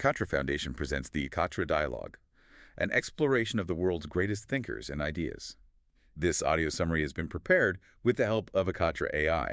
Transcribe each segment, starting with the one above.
Katra Foundation presents the Katra Dialogue, an exploration of the world's greatest thinkers and ideas. This audio summary has been prepared with the help of a Katra AI.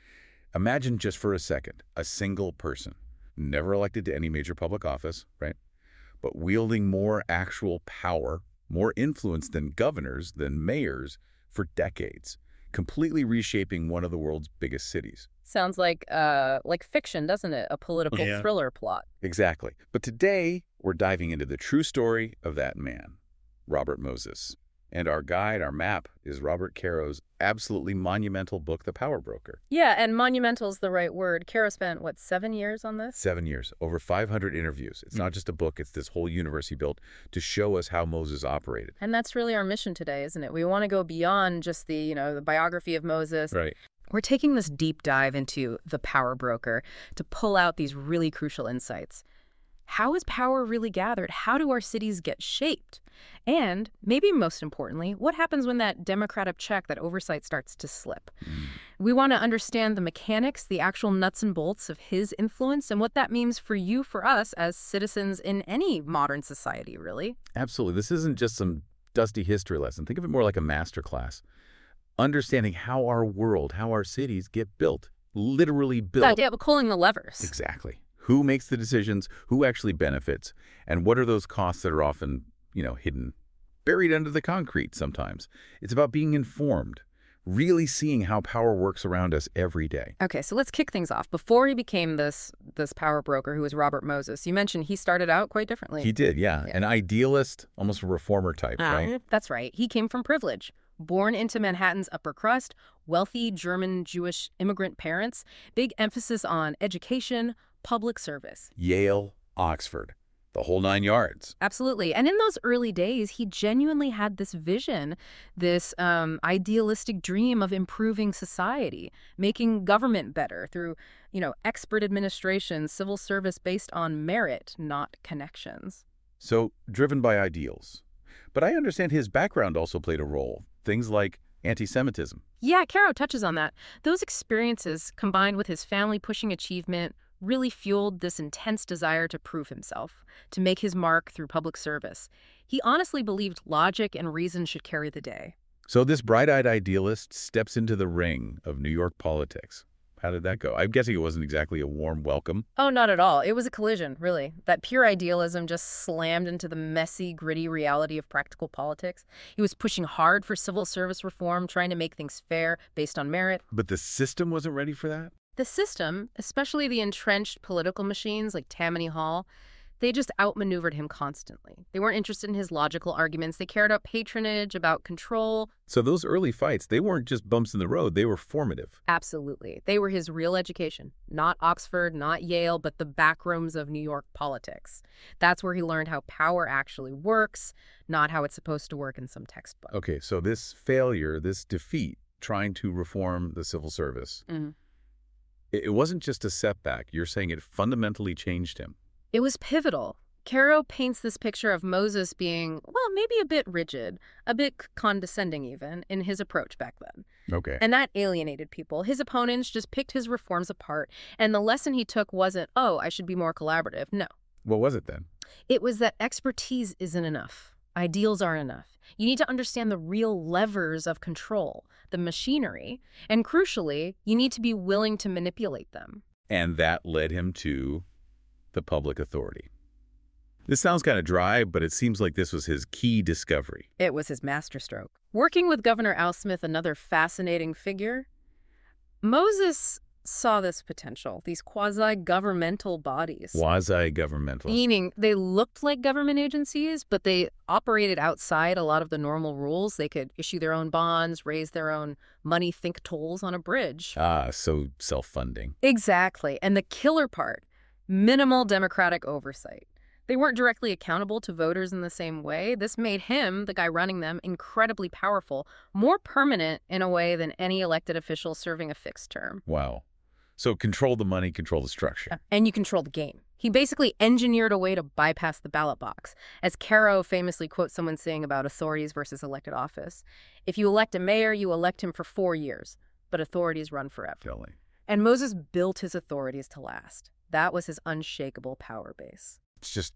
Imagine just for a second, a single person, never elected to any major public office, right? But wielding more actual power, more influence than governors, than mayors, for decades, completely reshaping one of the world's biggest cities. Sounds like fiction, doesn't it? A political thriller plot. Exactly. But today, we're diving into the true story of that man, Robert Moses. And our guide, our map, is Robert Caro's absolutely monumental book, The Power Broker. Yeah, and monumental is the right word. Caro spent, 7 years on this? 7 years, over 500 interviews. It's not just a book, it's this whole universe he built to show us how Moses operated. And that's really our mission today, isn't it? We want to go beyond just the biography of Moses. Right. We're taking this deep dive into The Power Broker to pull out these really crucial insights. How is power really gathered? How do our cities get shaped? And, maybe most importantly, what happens when that democratic check, that oversight starts to slip? We want to understand the mechanics, the actual nuts and bolts of his influence, and what that means for you, for us, as citizens in any modern society, really. Absolutely. This isn't just some dusty history lesson. Think of it more like a master class. Understanding how our world, how our cities get built, literally built. Yeah, but pulling the levers. Exactly. Who makes the decisions, who actually benefits, and what are those costs that are often, hidden, buried under the concrete sometimes. It's about being informed, really seeing how power works around us every day. Okay, so let's kick things off. Before he became this power broker, who was Robert Moses, you mentioned he started out quite differently. He did, yeah. An idealist, almost a reformer type, right? That's right. He came from privilege. Born into Manhattan's upper crust, wealthy German Jewish immigrant parents, big emphasis on education, public service. Yale, Oxford, the whole 9 yards. Absolutely. And in those early days, he genuinely had this vision, this idealistic dream of improving society, making government better through, expert administration, civil service based on merit, not connections. So, driven by ideals. But I understand his background also played a role. Things like anti-Semitism. Yeah, Caro touches on that. Those experiences, combined with his family pushing achievement, really fueled this intense desire to prove himself, to make his mark through public service. He honestly believed logic and reason should carry the day. So this bright-eyed idealist steps into the ring of New York politics. How did that go? I'm guessing it wasn't exactly a warm welcome. Oh, not at all. It was a collision, really. That pure idealism just slammed into the messy, gritty reality of practical politics. He was pushing hard for civil service reform, trying to make things fair based on merit. But the system wasn't ready for that? The system, especially the entrenched political machines like Tammany Hall, they just outmaneuvered him constantly. They weren't interested in his logical arguments. They cared about patronage, about control. So those early fights, they weren't just bumps in the road. They were formative. Absolutely. They were his real education. Not Oxford, not Yale, but the backrooms of New York politics. That's where he learned how power actually works, not how it's supposed to work in some textbook. Okay, so this failure, this defeat, trying to reform the civil service, it wasn't just a setback. You're saying it fundamentally changed him. It was pivotal. Caro paints this picture of Moses being, maybe a bit rigid, a bit condescending even, in his approach back then. Okay. And that alienated people. His opponents just picked his reforms apart, and the lesson he took wasn't, I should be more collaborative. No. What was it then? It was that expertise isn't enough. Ideals aren't enough. You need to understand the real levers of control, the machinery, and crucially, you need to be willing to manipulate them. And that led him to the public authority. This sounds kind of dry, but it seems like this was his key discovery. It was his masterstroke. Working with Governor Al Smith, another fascinating figure, Moses saw this potential, these quasi-governmental bodies. Quasi-governmental. Meaning they looked like government agencies, but they operated outside a lot of the normal rules. They could issue their own bonds, raise their own money, think tolls on a bridge. So self-funding. Exactly. And the killer part, minimal democratic oversight. They weren't directly accountable to voters in the same way. This made him, the guy running them, incredibly powerful, more permanent in a way than any elected official serving a fixed term. Wow. So control the money, control the structure. And you control the game. He basically engineered a way to bypass the ballot box. As Caro famously quotes someone saying about authorities versus elected office, if you elect a mayor, you elect him for 4 years, but authorities run forever. Totally. And Moses built his authorities to last. That was his unshakable power base. It's just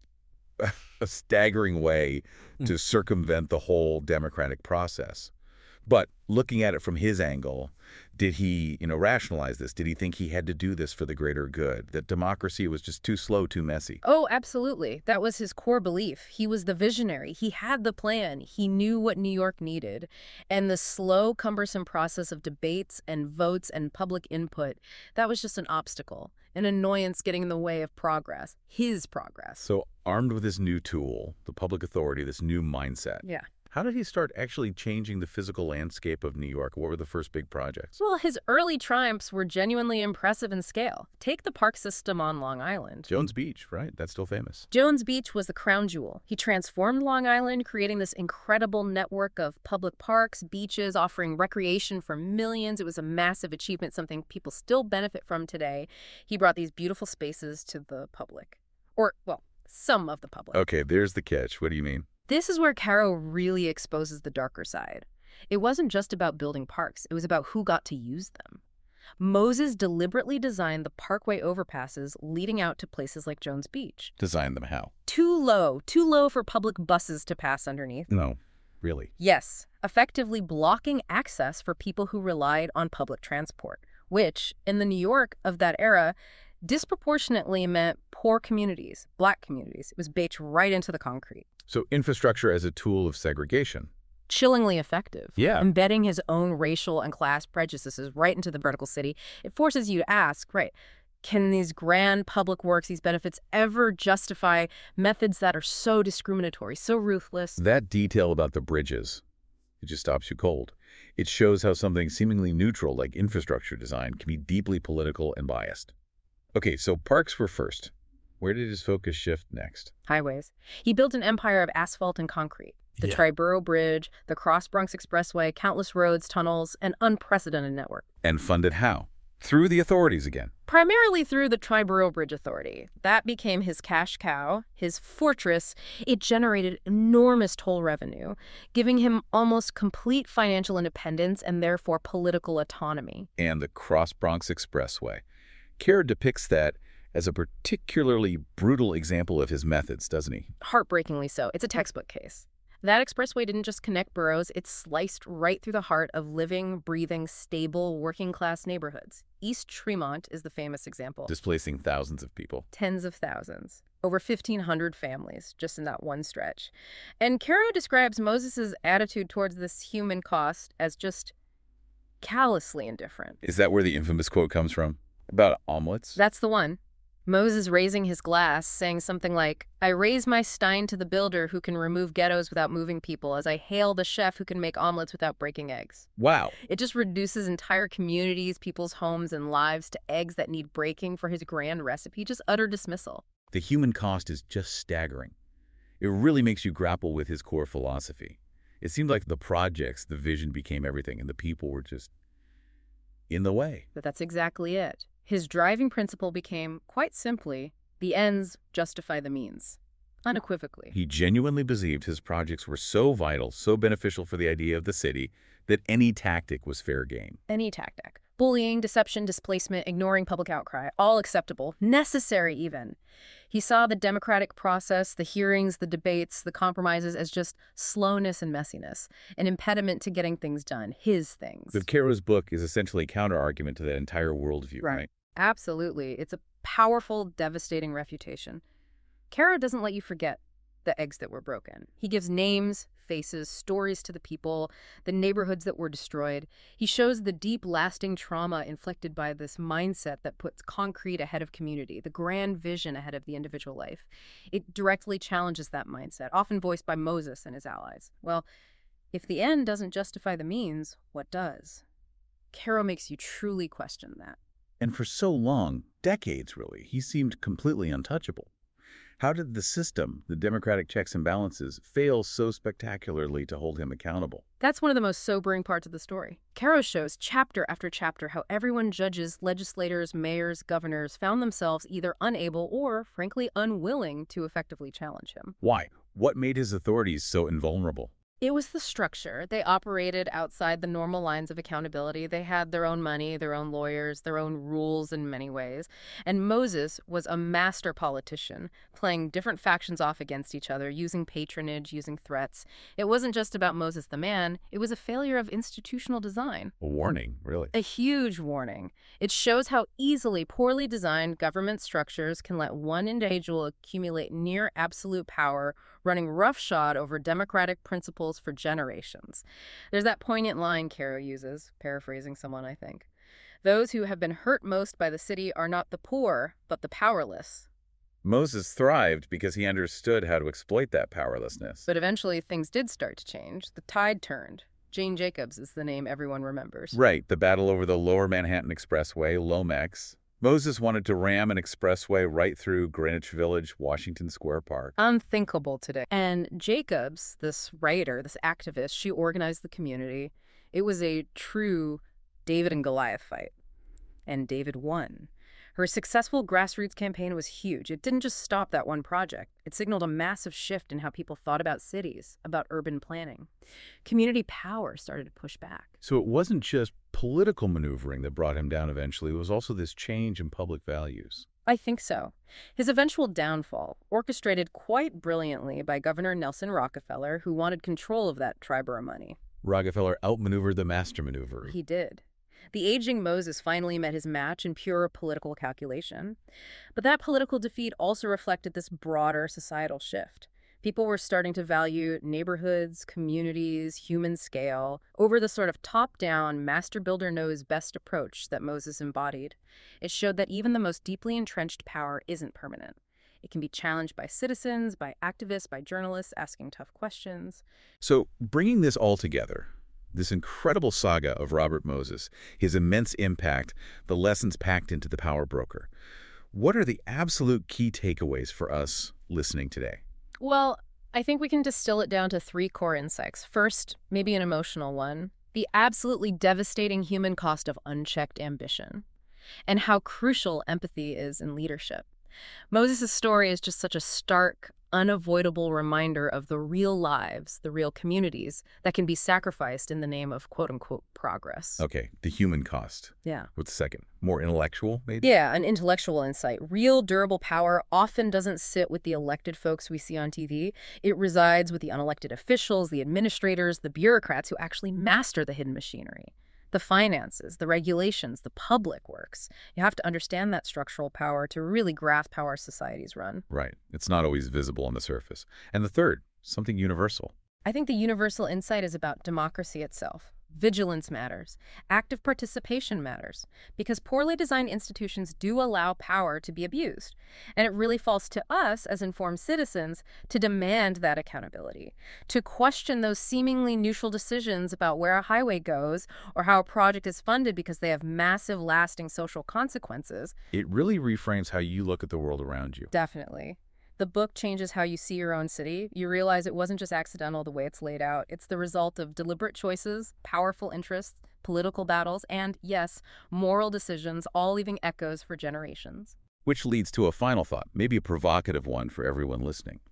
a staggering way to circumvent the whole democratic process. But looking at it from his angle, did he, rationalize this? Did he think he had to do this for the greater good? That democracy was just too slow, too messy? Oh, absolutely. That was his core belief. He was the visionary. He had the plan. He knew what New York needed. And the slow, cumbersome process of debates and votes and public input, that was just an obstacle, an annoyance getting in the way of progress, his progress. So armed with this new tool, the public authority, this new mindset, Yeah. how did he start actually changing the physical landscape of New York? What were the first big projects? Well, his early triumphs were genuinely impressive in scale. Take the park system on Long Island. Jones Beach, right? That's still famous. Jones Beach was the crown jewel. He transformed Long Island, creating this incredible network of public parks, beaches, offering recreation for millions. It was a massive achievement, something people still benefit from today. He brought these beautiful spaces to the public. Or, well, some of the public. Okay, there's the catch. What do you mean? This is where Caro really exposes the darker side. It wasn't just about building parks. It was about who got to use them. Moses deliberately designed the parkway overpasses leading out to places like Jones Beach. Design them how? Too low for public buses to pass underneath. No, really. Yes, effectively blocking access for people who relied on public transport, which, in the New York of that era, disproportionately meant poor communities, black communities. It was baked right into the concrete. So infrastructure as a tool of segregation. Chillingly effective. Yeah. Embedding his own racial and class prejudices right into the vertical city. It forces you to ask, right, can these grand public works, these benefits, ever justify methods that are so discriminatory, so ruthless? That detail about the bridges, it just stops you cold. It shows how something seemingly neutral like infrastructure design can be deeply political and biased. Okay, so parks were first. Where did his focus shift next? Highways. He built an empire of asphalt and concrete. The Triborough Bridge, the Cross Bronx Expressway, countless roads, tunnels, an unprecedented network. And funded how? Through the authorities again. Primarily through the Triborough Bridge Authority. That became his cash cow, his fortress. It generated enormous toll revenue, giving him almost complete financial independence and therefore political autonomy. And the Cross Bronx Expressway. Caro depicts that as a particularly brutal example of his methods, doesn't he? Heartbreakingly so. It's a textbook case. That expressway didn't just connect boroughs, it sliced right through the heart of living, breathing, stable, working-class neighborhoods. East Tremont is the famous example. Displacing thousands of people. Tens of thousands. Over 1,500 families, just in that one stretch. And Caro describes Moses's attitude towards this human cost as just callously indifferent. Is that where the infamous quote comes from? About omelets? That's the one. Moses raising his glass, saying something like, I raise my stein to the builder who can remove ghettos without moving people, as I hail the chef who can make omelets without breaking eggs. Wow. It just reduces entire communities, people's homes and lives to eggs that need breaking for his grand recipe, just utter dismissal. The human cost is just staggering. It really makes you grapple with his core philosophy. It seemed like the projects, the vision became everything, and the people were just in the way. But that's exactly it. His driving principle became, quite simply, the ends justify the means. Unequivocally. He genuinely believed his projects were so vital, so beneficial for the idea of the city, that any tactic was fair game. Any tactic. Bullying, deception, displacement, ignoring public outcry, all acceptable, necessary even. He saw the democratic process, the hearings, the debates, the compromises as just slowness and messiness, an impediment to getting things done, his things. But Caro's book is essentially a counter-argument to that entire worldview, right? Absolutely. It's a powerful, devastating refutation. Caro doesn't let you forget the eggs that were broken. He gives names, faces, stories to the people, the neighborhoods that were destroyed. He shows the deep, lasting trauma inflicted by this mindset that puts concrete ahead of community, the grand vision ahead of the individual life. It directly challenges that mindset, often voiced by Moses and his allies. Well, if the end doesn't justify the means, what does? Caro makes you truly question that. And for so long, decades really, he seemed completely untouchable. How did the system, the democratic checks and balances, fail so spectacularly to hold him accountable? That's one of the most sobering parts of the story. Caro shows chapter after chapter how everyone, judges, legislators, mayors, governors, found themselves either unable or, frankly, unwilling to effectively challenge him. Why? What made his authorities so invulnerable? It was the structure. They operated outside the normal lines of accountability. They had their own money, their own lawyers, their own rules in many ways. And Moses was a master politician, playing different factions off against each other, using patronage, using threats. It wasn't just about Moses the man, it was a failure of institutional design. A warning, really. A huge warning. It shows how easily poorly designed government structures can let one individual accumulate near absolute power, running roughshod over democratic principles for generations. There's that poignant line Caro uses, paraphrasing someone, I think. Those who have been hurt most by the city are not the poor, but the powerless. Moses thrived because he understood how to exploit that powerlessness. But eventually things did start to change. The tide turned. Jane Jacobs is the name everyone remembers. Right, the battle over the Lower Manhattan Expressway, Lomex. Moses wanted to ram an expressway right through Greenwich Village, Washington Square Park. Unthinkable today. And Jacobs, this writer, this activist, she organized the community. It was a true David and Goliath fight. And David won. Her successful grassroots campaign was huge. It didn't just stop that one project. It signaled a massive shift in how people thought about cities, about urban planning. Community power started to push back. So it wasn't just political maneuvering that brought him down eventually. It was also this change in public values. I think so. His eventual downfall, orchestrated quite brilliantly by Governor Nelson Rockefeller, who wanted control of that Triborough money. Rockefeller outmaneuvered the master maneuver. He did. The aging Moses finally met his match in pure political calculation. But that political defeat also reflected this broader societal shift. People were starting to value neighborhoods, communities, human scale, over the sort of top-down, master builder knows best approach that Moses embodied. It showed that even the most deeply entrenched power isn't permanent. It can be challenged by citizens, by activists, by journalists asking tough questions. So bringing this all together, this incredible saga of Robert Moses, his immense impact, the lessons packed into The Power Broker. What are the absolute key takeaways for us listening today? Well, I think we can distill it down to 3 core insights. First, maybe an emotional one, the absolutely devastating human cost of unchecked ambition, and how crucial empathy is in leadership. Moses' story is just such a stark, unavoidable reminder of the real lives, the real communities that can be sacrificed in the name of quote-unquote progress. Okay, the human cost. Yeah. What's the second? More intellectual, maybe? Yeah, an intellectual insight. Real, durable power often doesn't sit with the elected folks we see on TV. It resides with the unelected officials, the administrators, the bureaucrats who actually master the hidden machinery. The finances, the regulations, the public works. You have to understand that structural power to really grasp how our societies run. Right. It's not always visible on the surface. And the third, something universal. I think the universal insight is about democracy itself. Vigilance matters. Active participation matters. Because poorly designed institutions do allow power to be abused. And it really falls to us as informed citizens to demand that accountability, to question those seemingly neutral decisions about where a highway goes or how a project is funded because they have massive lasting social consequences. It really reframes how you look at the world around you. Definitely. The book changes how you see your own city. You realize it wasn't just accidental the way it's laid out. It's the result of deliberate choices, powerful interests, political battles, and, yes, moral decisions, all leaving echoes for generations. Which leads to a final thought, maybe a provocative one for everyone listening.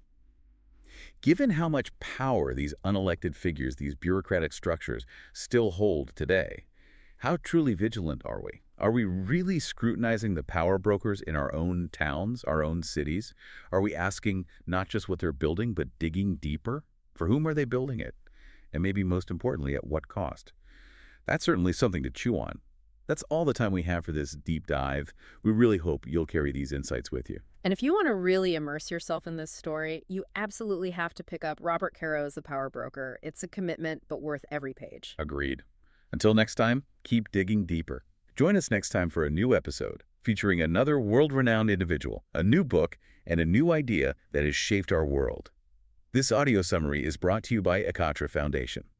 Given how much power these unelected figures, these bureaucratic structures, still hold today, how truly vigilant are we? Are we really scrutinizing the power brokers in our own towns, our own cities? Are we asking not just what they're building, but digging deeper? For whom are they building it? And maybe most importantly, at what cost? That's certainly something to chew on. That's all the time we have for this deep dive. We really hope you'll carry these insights with you. And if you want to really immerse yourself in this story, you absolutely have to pick up Robert Caro's The Power Broker. It's a commitment, but worth every page. Agreed. Until next time, keep digging deeper. Join us next time for a new episode featuring another world-renowned individual, a new book, and a new idea that has shaped our world. This audio summary is brought to you by Ekatra Foundation.